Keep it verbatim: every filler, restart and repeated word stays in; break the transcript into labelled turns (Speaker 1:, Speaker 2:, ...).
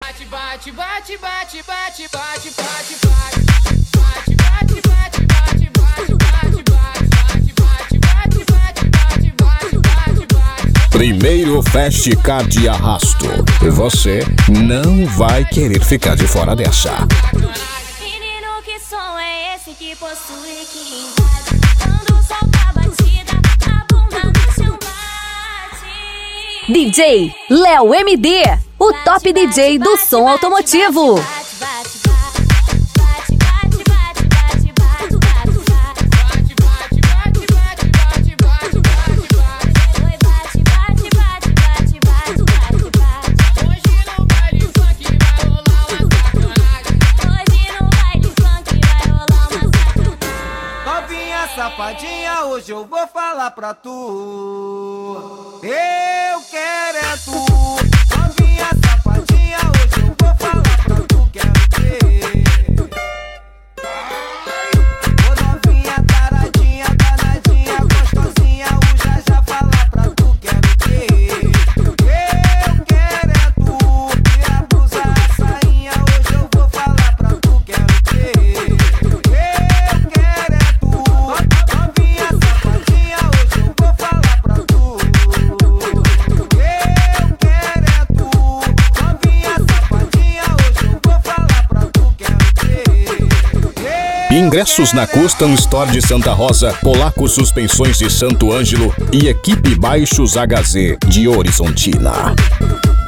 Speaker 1: bate, bate, bate, bate, bate, bate, bate, bate, bate, bate, bate, bate, bate, bate, bate, bate, bate, bate.
Speaker 2: Primeiro Fast Card Arrasto. Você não vai querer ficar de fora dessa.
Speaker 3: Menino, que som é esse que possui, que invade? Quando solta a batida, a bunda no chão bate.
Speaker 4: D J Léo M D, o top D J do som automotivo.
Speaker 5: Safadinha, hoje eu vou falar pra tu. Eu quero é tu. Novinha safadinha, hoje eu vou falar pra tu. Quero ter. Ô novinha taradinha, danadinha, gostosinha, o já já falar pra tu. Quero ter. Eu quero é tu. Tira a blusa, a sainha, hoje eu vou falar pra tu. Quero ter. Eu quero é tu. Novinha safadinha, hoje eu vou falar pra tu. Eu quero é tu. Novinha safadinha, hoje eu vou falar pra tu. Quero ter.
Speaker 2: Ingressos na Custom Store de Santa Rosa, Polaco Suspensões de Santo Ângelo e Equipe Baixos H Z de Horizontina.